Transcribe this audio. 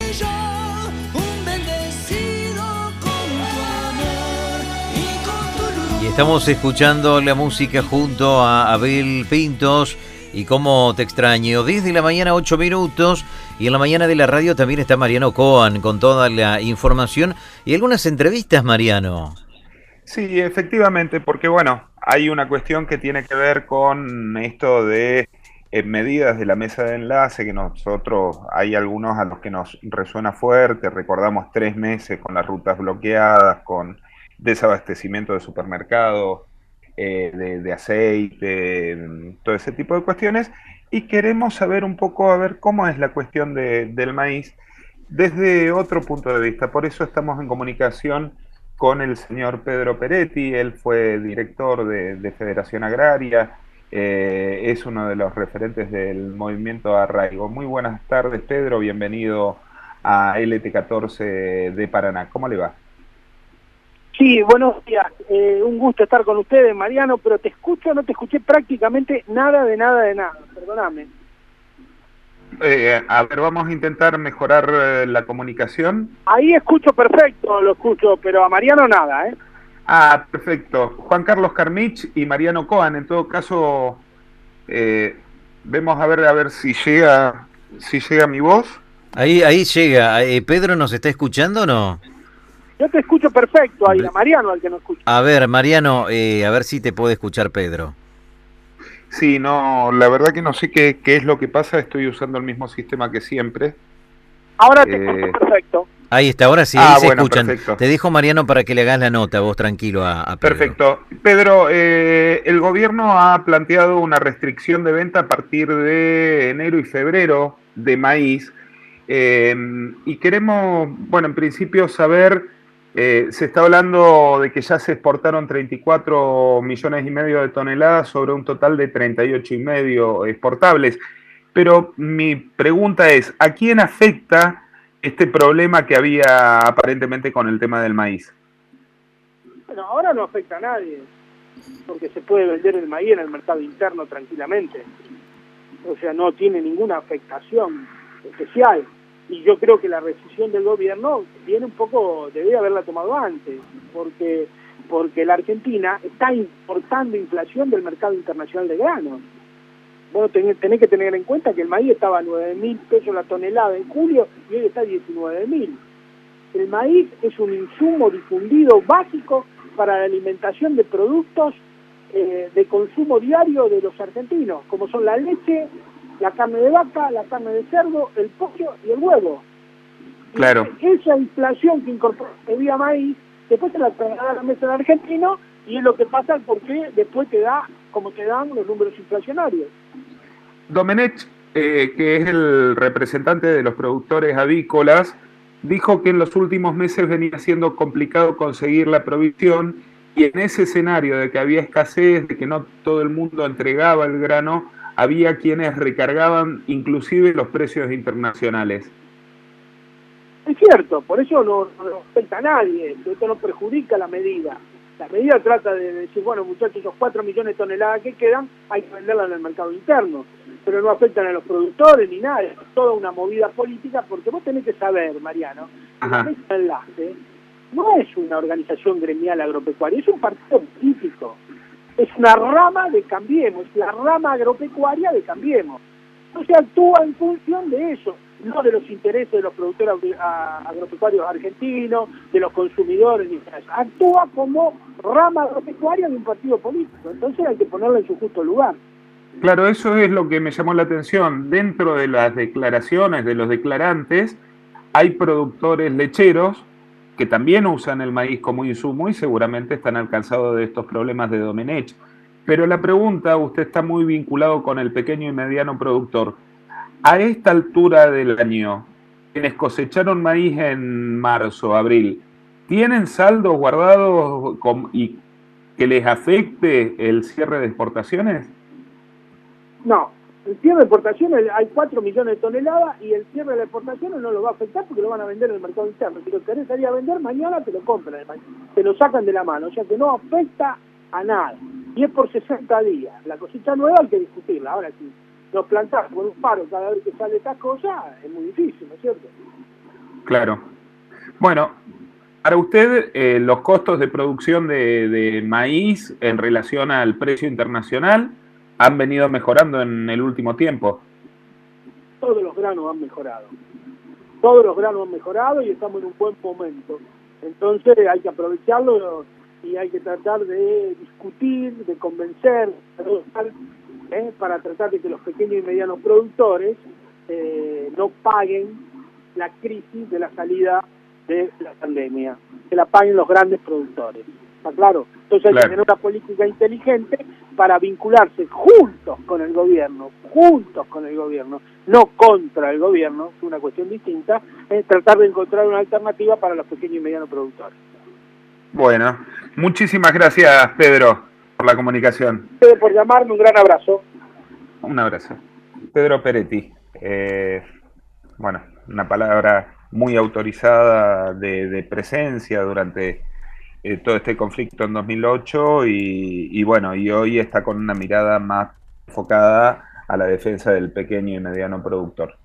yo un bendecido con tu amor y con tu luz. Y estamos escuchando la música junto a Abel Pintos y Cómo te extraño. 10 de la mañana, 8 minutos. Y en la mañana de la radio también está Mariano Coan con toda la información y algunas entrevistas, Mariano. Sí, efectivamente, porque bueno, hay una cuestión que tiene que ver con esto de medidas de la mesa de enlace, que nosotros, hay algunos a los que nos resuena fuerte, recordamos 3 meses con las rutas bloqueadas, con desabastecimiento de supermercados, de aceite, todo ese tipo de cuestiones, y queremos saber un poco, a ver cómo es la cuestión del maíz desde otro punto de vista. Por eso estamos en comunicación con el señor Pedro Peretti. Él fue director de Federación Agraria, es uno de los referentes del movimiento Arraigo. Muy buenas tardes, Pedro, bienvenido a LT14 de Paraná. ¿Cómo le va? Sí, buenos días. Un gusto estar con ustedes, Mariano, pero no te escuché prácticamente nada de nada, perdóname. A ver, vamos a intentar mejorar la comunicación. Ahí escucho perfecto, lo escucho, pero a Mariano nada, ¿eh? Ah, perfecto. Juan Carlos Carmich y Mariano Coan. En todo caso, vemos a ver si llega mi voz. Ahí llega. ¿Pedro nos está escuchando o no? Yo te escucho perfecto ahí, a Mariano al que no escucho. A ver, Mariano, a ver si te puede escuchar Pedro. Sí, no, la verdad que no sé qué es lo que pasa, estoy usando el mismo sistema que siempre. Ahora te escucho perfecto. Ahí está, ahora sí, ahí se bueno, escuchan. Perfecto. Te dejo, Mariano, para que le hagas la nota, vos tranquilo a Pedro. Perfecto. Pedro, el gobierno ha planteado una restricción de venta a partir de enero y febrero de maíz, y queremos, bueno, en principio saber... se está hablando de que ya se exportaron 34,5 millones de toneladas sobre un total de 38,5 millones exportables. Pero mi pregunta es, ¿a quién afecta este problema que había aparentemente con el tema del maíz? Bueno, ahora no afecta a nadie, porque se puede vender el maíz en el mercado interno tranquilamente. O sea, no tiene ninguna afectación especial. Y yo creo que la decisión del gobierno viene un poco, debería haberla tomado antes, porque la Argentina está importando inflación del mercado internacional de granos. Vos tenés que tener en cuenta que el maíz estaba a 9.000 pesos la tonelada en julio y hoy está a 19.000. El maíz es un insumo difundido básico para la alimentación de productos de consumo diario de los argentinos, como son la leche, la carne de vaca, la carne de cerdo, el pollo y el huevo. Claro. Y esa inflación que incorpora vía maíz, después te la traslada a la mesa del argentino y es lo que pasa porque después te da, como te dan los números inflacionarios. Domenech, que es el representante de los productores avícolas, dijo que en los últimos meses venía siendo complicado conseguir la provisión y en ese escenario de que había escasez, de que no todo el mundo entregaba el grano, había quienes recargaban inclusive los precios internacionales. Es cierto, por eso no afecta a nadie, esto no perjudica la medida. La medida trata de decir, bueno muchachos, esos 4 millones de toneladas que quedan, hay que venderlas en el mercado interno, pero no afectan a los productores ni nada, es toda una movida política, porque vos tenés que saber, Mariano, que la mesa de enlace no es una organización gremial agropecuaria, es un partido político. Es una rama de Cambiemos, es la rama agropecuaria de Cambiemos. Entonces actúa en función de eso, no de los intereses de los productores agropecuarios argentinos, de los consumidores, ni nada. Actúa como rama agropecuaria de un partido político, entonces hay que ponerla en su justo lugar. Claro, eso es lo que me llamó la atención. Dentro de las declaraciones de los declarantes, hay productores lecheros que también usan el maíz como insumo y seguramente están alcanzados de estos problemas de Domenech. Pero la pregunta, usted está muy vinculado con el pequeño y mediano productor. A esta altura del año, quienes cosecharon maíz en marzo, abril, ¿tienen saldos guardados y que les afecte el cierre de exportaciones? No, el cierre de exportaciones hay 4 millones de toneladas y el cierre de exportaciones no lo va a afectar porque lo van a vender en el mercado interno. Si lo querés salir a vender, mañana te lo compran, te lo sacan de la mano, o sea que no afecta a nada. Y es por 60 días. La cosecha nueva hay que discutirla. Ahora, si nos plantamos con un paro cada vez que sale esta cosa, es muy difícil, ¿no es cierto? Claro. Bueno, para usted, los costos de producción de maíz en relación al precio internacional han venido mejorando en el último tiempo. Todos los granos han mejorado. Todos los granos han mejorado y estamos en un buen momento. Entonces hay que aprovecharlo y hay que tratar de discutir, de convencer, para tratar de que los pequeños y medianos productores no paguen la crisis de la salida de la pandemia, que la paguen los grandes productores. ¿Está claro? Entonces hay que tener una política inteligente para vincularse juntos con el gobierno, no contra el gobierno, es una cuestión distinta, tratar de encontrar una alternativa para los pequeños y medianos productores. Bueno, muchísimas gracias, Pedro, por la comunicación. Por llamarme, un gran abrazo. Un abrazo. Pedro Peretti, bueno, una palabra muy autorizada de presencia durante todo este conflicto en 2008 y bueno, y hoy está con una mirada más enfocada a la defensa del pequeño y mediano productor.